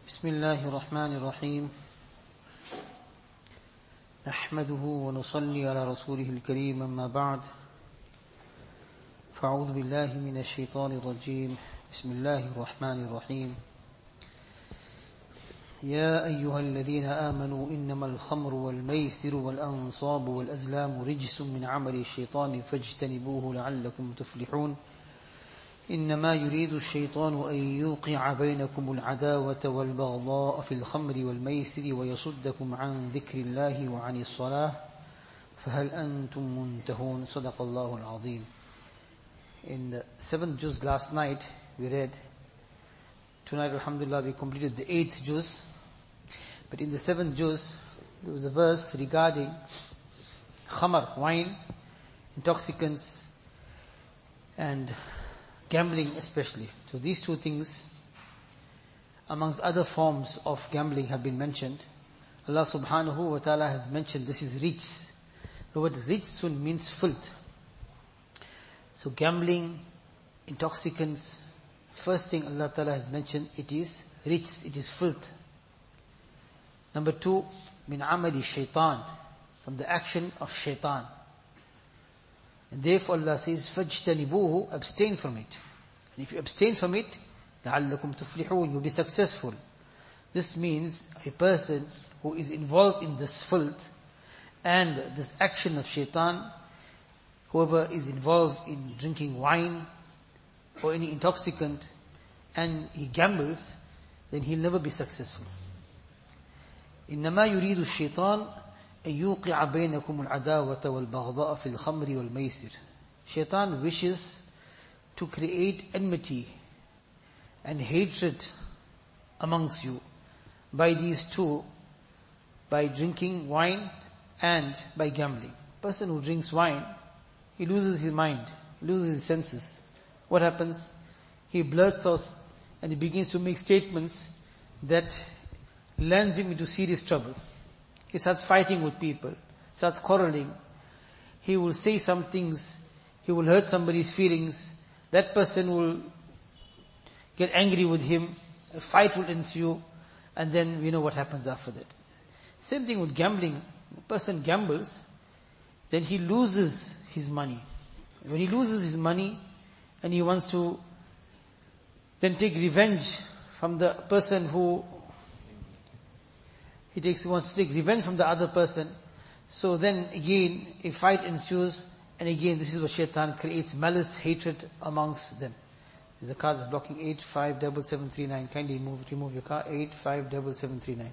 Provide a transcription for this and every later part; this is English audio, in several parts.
بسم الله الرحمن الرحيم نحمده ونصلي على رسوله الكريم أما بعد فأعوذ بالله من الشيطان الرجيم بسم الله الرحمن الرحيم يا أيها الذين آمنوا إنما الخمر والميسر والأنصاب والأزلام رجس من عمل الشيطان فاجتنبوه لعلكم تفلحون إنما يريد الشيطان أن يوقع بينكم العداوة والبغضاء في الخمر والميسر ويصدكم عن ذكر الله وعن الصلاة فهل أنتم منتهون صدق الله العظيم. In the 7th juz last night we read. Tonight alhamdulillah we completed the 8th juz. But in the 7th juz there was a verse regarding khamar, wine, intoxicants and gambling especially. So these two things, amongst other forms of gambling, have been mentioned. Allah subhanahu wa ta'ala has mentioned this is rijs. The word rijsun means filth. So gambling, intoxicants, first thing Allah ta'ala has mentioned, it is rijs, it is filth. Number 2, min amali shaitan, from the action of shaitan. And therefore Allah says, فَاجْتَنِبُوهُ, abstain from it. And if you abstain from it, لَعَلَّكُمْ تُفْلِحُونَ, you'll be successful. This means a person who is involved in this filth and this action of shaitan, whoever is involved in drinking wine or any intoxicant and he gambles, then he'll never be successful. إِنَّمَا يُرِيدُ الشَّيْطَانُ يوقع بينكم العداوة والبغضاء في الخمر والميسر. Shaitan wishes to create enmity and hatred amongst you by these two, by drinking wine and by gambling. Person who drinks wine, he loses his mind, loses his senses. What happens? He blurts out and he begins to make statements that lands him into serious trouble. He starts fighting with people, starts quarreling. He will say some things, he will hurt somebody's feelings. That person will get angry with him, a fight will ensue, and then we know what happens after that. Same thing with gambling. The person gambles, then he loses his money. When he loses his money, and he wants to then take revenge from the person who wants to take revenge from the other person. So then again, a fight ensues, and again, this is what shaitan creates malice, hatred amongst them. There's a car that's blocking 857739. Kindly remove your car, 857739.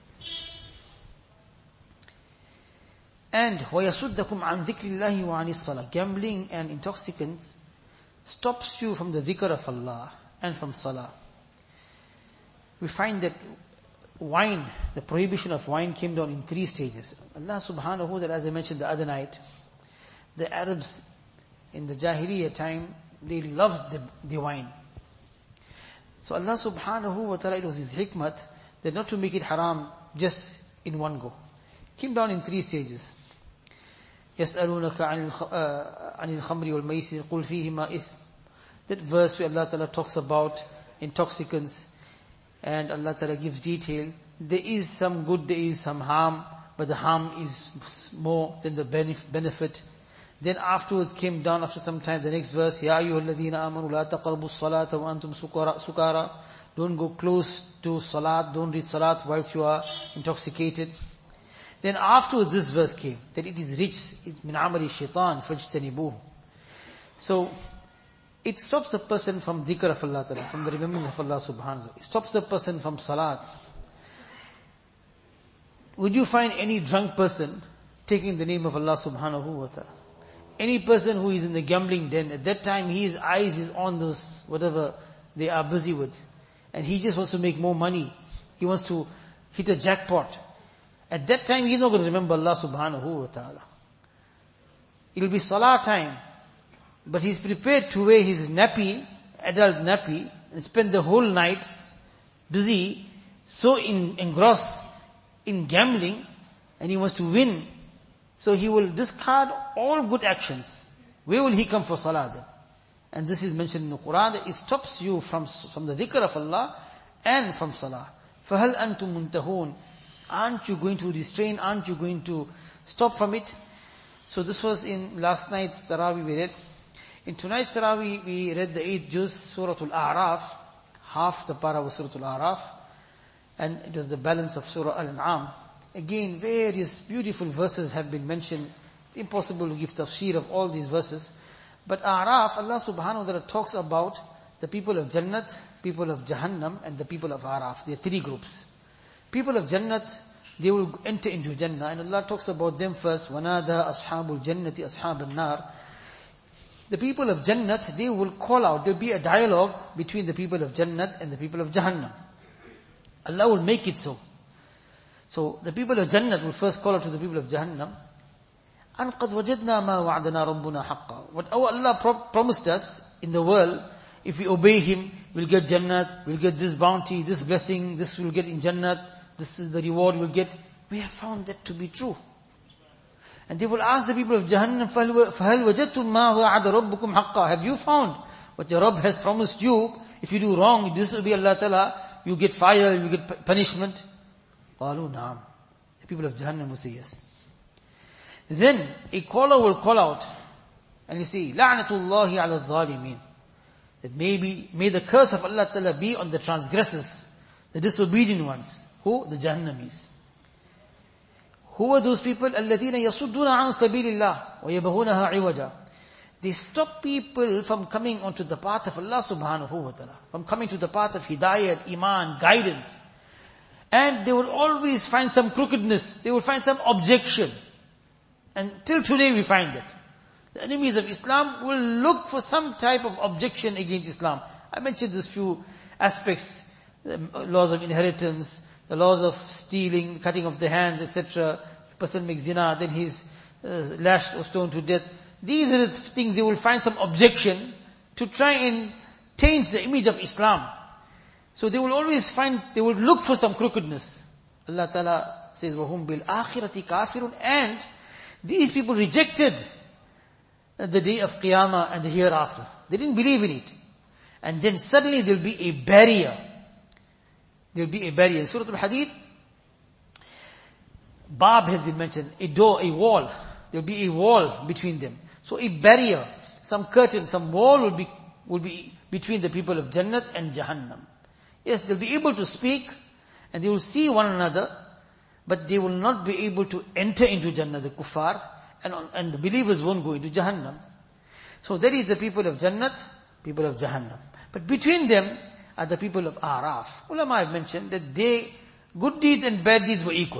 And وَيَصُدَّكُمْ عَنْ ذِكْرِ اللَّهِ وَعَنِ الصَّلَاةِ. Gambling and intoxicants stops you from the dhikr of Allah and from salah. We find that wine, the prohibition of wine came down in 3 stages. Allah subhanahu wa ta'ala, as I mentioned the other night, the Arabs in the Jahiliyyah time, they loved the wine. So Allah subhanahu wa ta'ala, it was His hikmat, that not to make it haram just in one go. Came down in 3 stages. يَسْأَلُونَكَ عَنِ الْخَمْرِ وَالْمَيْسِرِ قُلْ فِيهِمَا إِثْمٌ. That verse where Allah ta'ala talks about intoxicants, and Allah Ta'ala gives detail. There is some good, there is some harm, but the harm is more than the benefit. Then afterwards came down after some time the next verse, Ya ayyuhalladhina amanu la taqrabu as-salata wa antum sukara. Don't go close to salat, don't read salat whilst you are intoxicated. Then afterwards this verse came, that it is rich, it's min amali shaitan fajtanibuhu. So, it stops the person from dhikr of Allah Ta'ala, from the remembrance of Allah subhanahu wa ta'ala. It stops the person from salat. Would you find any drunk person taking the name of Allah subhanahu wa ta'ala? Any person who is in the gambling den, at that time his eyes is on those, whatever they are busy with. And he just wants to make more money. He wants to hit a jackpot. At that time he's not going to remember Allah subhanahu wa ta'ala. It'll be salah time. But he's prepared to wear his nappy, adult nappy, and spend the whole night busy, so engrossed in gambling, and he wants to win. So he will discard all good actions. Where will he come for salah then? And this is mentioned in the Quran, that it stops you from the dhikr of Allah and from salah. فَهَلْ أَنْتُمْ مُنْتَهُونَ. Aren't you going to restrain? Aren't you going to stop from it? So this was in last night's Taraweeh we read. In tonight's Taraweeh we read the 8th juz, Surah Al-A'raf. Half the para was Surah Al-A'raf. And it was the balance of Surah Al-An'am. Again, various beautiful verses have been mentioned. It's impossible to give tafsir of all these verses. But A'raf, Allah subhanahu wa ta'ala talks about the people of Jannat, people of Jahannam, and the people of A'raf. There are three groups. People of Jannat, they will enter into Jannah, and Allah talks about them first. وَنَادَى أَصْحَابُ الْجَنَّةِ أَصْحَابَ النَّارِ. The people of Jannat, they will call out. There will be a dialogue between the people of Jannat and the people of Jahannam. Allah will make it so. So the people of Jannat will first call out to the people of Jahannam. أَنْ قَدْ وَجَدْنَا مَا وَعْدَنَا رَبُّنَا حَقًّا. What our Allah promised us in the world, if we obey Him, we'll get Jannat, we'll get this bounty, this blessing, this we'll get in Jannat, this is the reward we'll get. We have found that to be true. And they will ask the people of Jahannam, فَهَلْ وَجَدْتُمْ مَا وَعَدَ رَبُّكُمْ حَقًّا. Have you found what your Rabb has promised you? If you do wrong, disobey Allah Ta'ala, you get fire, you get punishment. قَالُوا نَعَمْ. The people of Jahannam will say yes. Then a caller will call out and he say, لَعْنَةُ اللَّهِ عَلَى الظَّالِمِينَ. That may the curse of Allah Ta'ala be on the transgressors, the disobedient ones. Who? The Jahannamis. Who are those people? الَّذِينَ يَصُدُّونَ عَنْ سَبِيلِ اللَّهِ وَيَبْغُونَهَا عِوَجًا. They stop people from coming onto the path of Allah subhanahu wa ta'ala, from coming to the path of hidayat, iman, guidance. And they will always find some crookedness, they will find some objection. And till today we find that. The enemies of Islam will look for some type of objection against Islam. I mentioned these few aspects, the laws of inheritance, the laws of stealing, cutting off the hands, etc. Person makes zina, then he's lashed or stoned to death. These are the things they will find some objection to try and taint the image of Islam. So they will always they will look for some crookedness. Allah Ta'ala says, وَهُمْ بِالْآخِرَةِ كَافِرٌ. And these people rejected the day of Qiyamah and the hereafter. They didn't believe in it. And then suddenly there will be a barrier. There will be a barrier. In Surah Al-Hadid, Bab has been mentioned. A door, a wall. There will be a wall between them. So a barrier, some curtain, some wall will be between the people of Jannat and Jahannam. Yes, they'll be able to speak and they will see one another, but they will not be able to enter into Jannah, the kuffar, and the believers won't go into Jahannam. So that is the people of Jannat, people of Jahannam. But between them are the people of A'raf. Ulama have mentioned that good deeds and bad deeds were equal.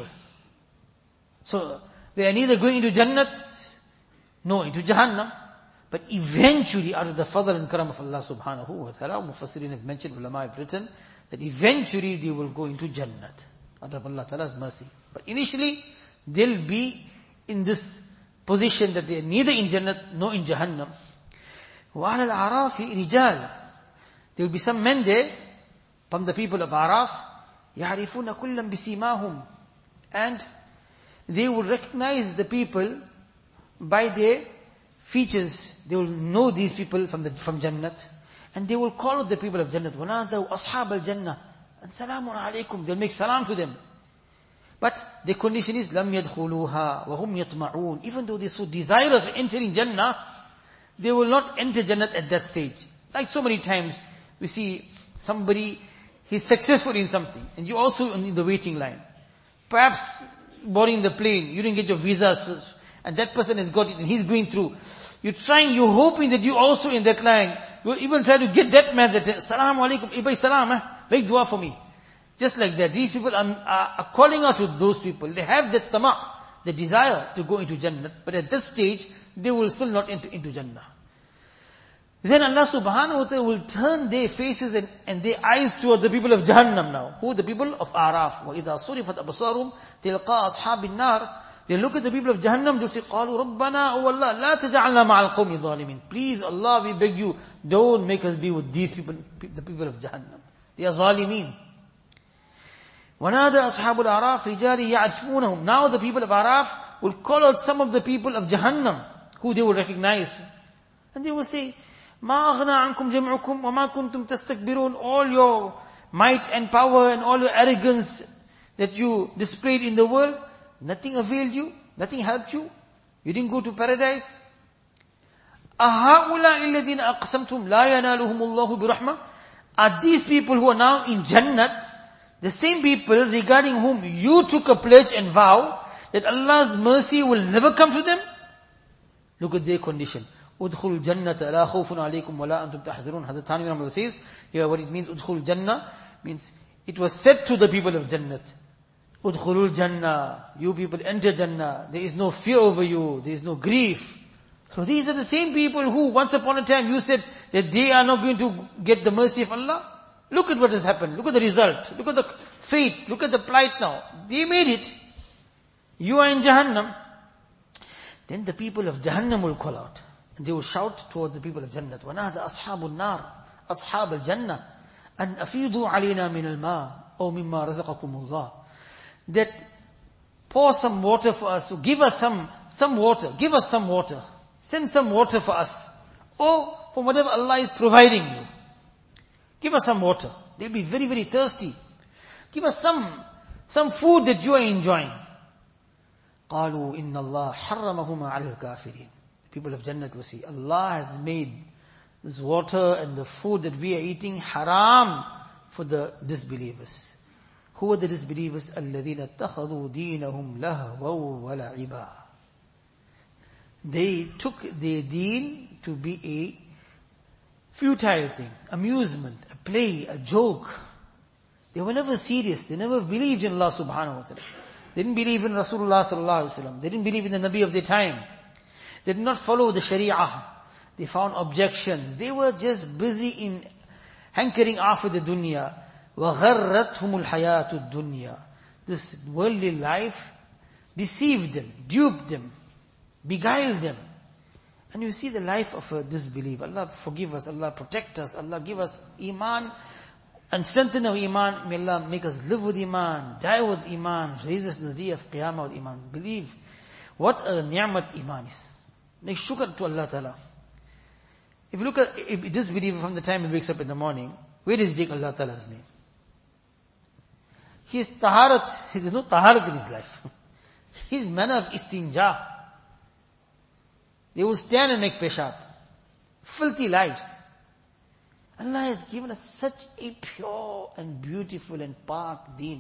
So they are neither going into Jannat, nor into Jahannam. But eventually, out of the fadl and karam of Allah subhanahu wa ta'ala, Mufassirin have mentioned, ulama have written, that eventually they will go into Jannat, out of Allah Ta'ala's mercy. But initially, they'll be in this position that they are neither in Jannat nor in Jahannam. وَعَلَى الْأَعْرَافِ رِجَالٍ. There will be some men there, from the people of A'raf, يَعْرِفُونَ كُلًّا بِسِيمَاهُمْ. And they will recognize the people by their features. They will know these people from Jannat. And they will call out the people of Jannat. وَنَادَوْا أَصْحَابَ الْجَنَّةِ and salamun alaykum. They'll make salam to them. But the condition is, لَمْ يَدْخُلُوهَا وَهُمْ يَطْمَعُونَ. Even though they're so desirous of entering Jannah, they will not enter Jannat at that stage. Like so many times, we see somebody, he's successful in something, and you're also in the waiting line. Perhaps boarding the plane, you didn't get your visa, and that person has got it, and he's going through. You're hoping that you're also in that line. You'll even try to get that man that, Assalamu alaikum, ibay salam, make dua for me. Just like that. These people are calling out to those people. They have that tama', the desire to go into Jannah, but at this stage, they will still not enter into Jannah. Then Allah subhanahu wa ta'ala will turn their faces and their eyes towards the people of Jahannam now. Who? The people of A'raf. وَإِذَا صُرِفَتْ أَبْصَارُهُمْ تِلْقَاءَ أَصْحَابِ النَّارِ. They look at the people of Jahannam, they say, قَالُوا رَبَّنَا O Allah, لَا تَجَعَلْنَا مَعَ الْقَوْمِ الظَّالِمِينَ. Please, Allah, we beg you, don't make us be with these people, the people of Jahannam. They are zalimeen. وَنَادَى أَصْحَابُ الْأَعْرَافِ رِجَالِ يَعْرِفُونَهُمْ. Now the people of A'raf will call out some of the people of Jahannam, who they will recognize. And they will say, مَا أَغْنَى عَنْكُمْ جَمْعُكُمْ وَمَا كُنْتُمْ تَسْتَكْبِرُونَ. All your might and power and all your arrogance that you displayed in the world, nothing availed you, nothing helped you. You didn't go to paradise. أَهَؤُلَاءِ الَّذِينَ أَقْسَمْتُمْ لَا يَنَالُهُمُ اللَّهُ بِرَحْمَةٍ. Are these people who are now in Jannat, the same people regarding whom you took a pledge and vow that Allah's mercy will never come to them? Look at their condition. Udkhul jannata la khawfun alaykum wa la antum tahzarun. Hazrat Thanvi Rahmatullah says, here what it means, Udkhul Jannah, means it was said to the people of Jannat, Udkhulul Jannah, you people enter Jannah, there is no fear over you, there is no grief. So these are the same people who once upon a time you said that they are not going to get the mercy of Allah. Look at what has happened, look at the result, look at the fate, look at the plight now. They made it. You are in Jahannam. Then the people of Jahannam will call out. And they will shout towards the people of Jannat. وَنَادَ أَصْحَابُ النَّارِ أَصْحَابَ الْجَنَّةِ أَنْ أَفِيدُوا عَلَيْنَا مِنَ الْمَاءِ أَوْ مِمَّا رَزَقَكُمُ اللَّهِ. That pour some water for us, or give us some water, give us some water. Send some water for us. Or from whatever Allah is providing you. Give us some water. They'll be very, very thirsty. Give us some food that you are enjoying. قَالُوا إِنَّ اللَّهَ حَرَّمَهُمَا عَلَى الْكَافِرِينَ. People of Jannat will say, Allah has made this water and the food that we are eating haram for the disbelievers. Who are the disbelievers? الَّذِينَ اتَّخَذُوا دِينَهُمْ لَهْوًا وَلَعِبًا. They took their deen to be a futile thing, amusement, a play, a joke. They were never serious. They never believed in Allah subhanahu wa ta'ala. They didn't believe in Rasulullah sallallahu alaihi wasallam. They didn't believe in the Nabi of their time. They did not follow the Sharia. They found objections. They were just busy in hankering after the dunya. وَغَرَّتْهُمُ الْحَيَاةُ الدُّنْيَا. This worldly life deceived them, duped them, beguiled them. And you see the life of a disbeliever. Allah forgive us, Allah protect us, Allah give us iman and strengthen our iman. May Allah make us live with iman, die with iman, raise us in the day of Qiyamah with iman. Believe what a ni'mat iman is. Make shukr to Allah Ta'ala. If you look at a disbeliever from the time he wakes up in the morning, where does he take Allah Ta'ala's name? He is taharat, there is no taharat in his life. His manner of istinja. They will stand and make peshab. Filthy lives. Allah has given us such a pure and beautiful and pak deen.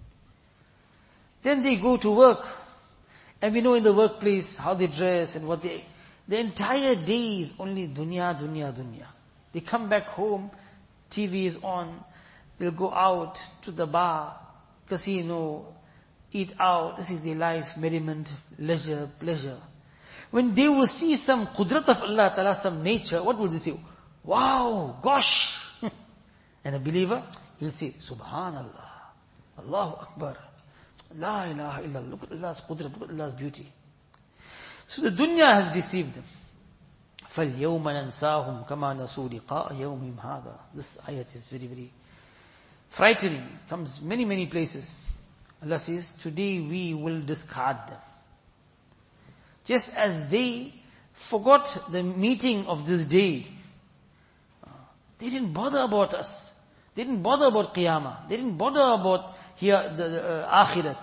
Then they go to work. And we know in the workplace how they dress and what the entire day is only dunya, dunya, dunya. They come back home, TV is on, they'll go out to the bar, casino, eat out. This is their life, merriment, leisure, pleasure. When they will see some qudrat of Allah Ta'ala, some nature, what will they say? Wow, gosh! And a believer, he'll say, Subhanallah, Allahu Akbar, La ilaha illallah, look at Allah's qudrat, look at Allah's beauty. So the dunya has deceived them. فَالْيَوْمَ نَنْسَاهُمْ كَمَا نَسُوا لِقَاءَ يَوْمِهِمْ هَذَا. This ayat is very, very frightening. Comes many, many places. Allah says, today we will discard them. Just as they forgot the meeting of this day. They didn't bother about us. They didn't bother about Qiyamah. They didn't bother about here the Akhirat.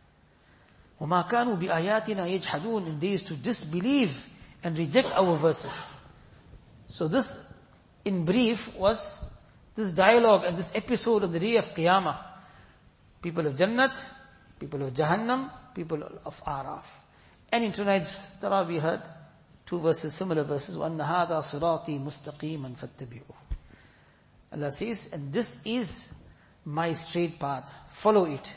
وَمَا كَانُوا بِآيَاتِنَا يَجْحَدُونَ. And they used to disbelieve and reject our verses. So this, in brief, was this dialogue and this episode of the day of Qiyamah. People of Jannat, people of Jahannam, people of Araf. And in tonight's Taraweeh we heard two verses, similar verses. وَأَنَّ هَذَا صِرَاطِي مُسْتَقِيمًا فَاتَّبِعُوهُ. Allah says, and this is my straight path. Follow it.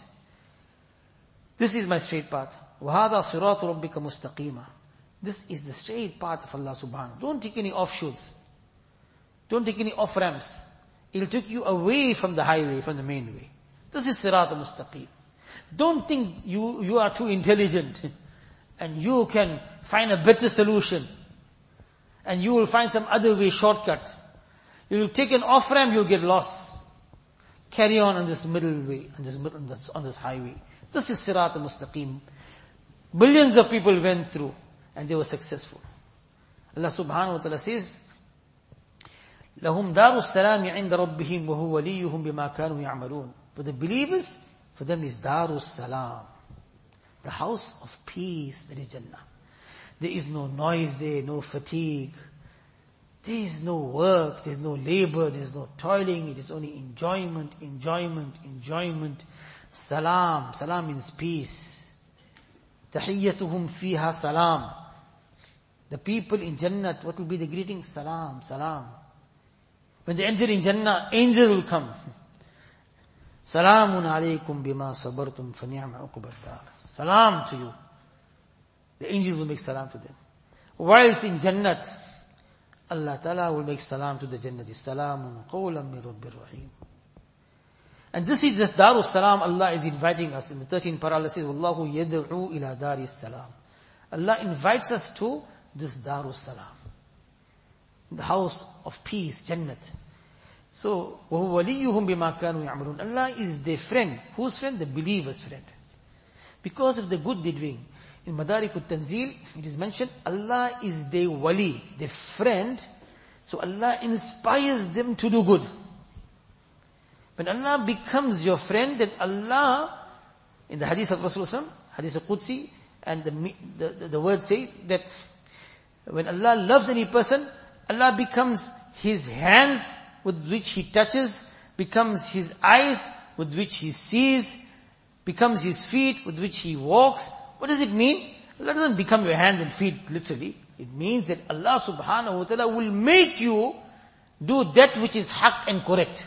This is my straight path. وَهَذَا صِرَاطُ رَبِّكَ مُسْتَقِيمًا. This is the straight path of Allah subhanahu. Don't take any offshoots. Don't take any off-ramps. It'll take you away from the highway, from the main way. This is Sirat al-Mustaqim. Don't think you are too intelligent and you can find a better solution and you will find some other way, shortcut. You will take an off-ramp, you'll get lost. Carry on this middle way, on this highway. This is Sirat al-Mustaqim. Billions of people went through and they were successful. Allah subhanahu wa ta'ala says, لَهُمْ دَارُ السَّلَامِ عِنْدَ رَبِّهِمْ وَهُوَ وَلِيُّهُمْ بِمَا كَانُوا يَعْمَلُونَ. For the believers, for them is Darus Salam, the house of peace, that is Jannah. There is no noise there, no fatigue. There is no work, there is no labor, there is no toiling. It is only enjoyment, enjoyment, enjoyment. Salam, salam means peace. Tahiyyatuhum fiha salam. The people in Jannah, what will be the greeting? Salam, salam. When they enter in Jannah, angel will come. Salamun alaykum bima sabartum fa ni'ma uqbad dar. Salam to you. The angels will make salam to them. Whilst in Jannah, Allah Ta'ala will make salam to the Jannati. Salamun qawlan min Rabbir Rahim. And this is just Darus Salam. Allah is inviting us. In the 13th parah, Allah says, Wallahu yad'u ila Daris Salam. Allah invites us to this Darus Salam, the house of peace, Jannat. So, وَهُوَ وَلِيُّهُمْ بِمَا كَانُوا يَعْمَلُونَ. Allah is their friend. Whose friend? The believer's friend. Because of the good they're doing. In Madarik al-Tanzil, it is mentioned, Allah is their wali, their friend. So Allah inspires them to do good. When Allah becomes your friend, then Allah, in the hadith of Rasulullah, hadith of Qudsi, and the word say that when Allah loves any person, Allah becomes his hands with which he touches, becomes his eyes with which he sees, becomes his feet with which he walks. What does it mean? Allah doesn't become your hands and feet literally. It means that Allah subhanahu wa ta'ala will make you do that which is haqq and correct.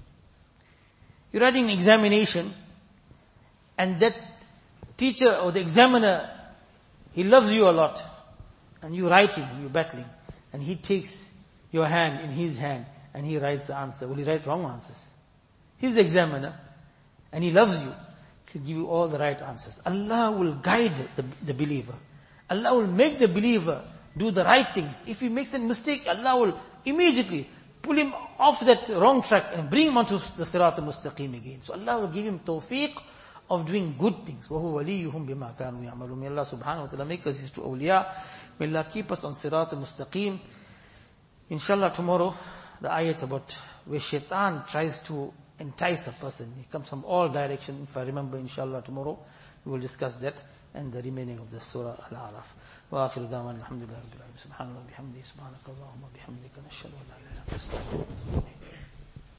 You're writing an examination, and that teacher or the examiner, he loves you a lot, and you're writing, you're battling, and he takes your hand in his hand, and he writes the answer. Will he write wrong answers? He's the examiner, and he loves you. He'll give you all the right answers. Allah will guide the believer. Allah will make the believer do the right things. If he makes a mistake, Allah will immediately pull him off that wrong track and bring him onto the Sirat al-Mustaqim again. So Allah will give him tawfiq of doing good things. وَهُوَ وَلِيُّهُمْ بِمَا كَانُوا يَعْمَلُونَ. May Allah subhanahu wa ta'ala make us his true awliya. May Allah keep us on Sirat al-Mustaqim. Inshallah tomorrow, the ayat about where shaitan tries to entice a person. He comes from all directions. If I remember, inshallah tomorrow, we will discuss that and the remaining of the Surah Al-A'raf. وآخر دعوانا الحمد لله رب العالمين سبحان الله وبحمده سبحانك اللهم وبحمدك نشهد أن لا إله إلا أنت نستغفرك ونتوب إليك.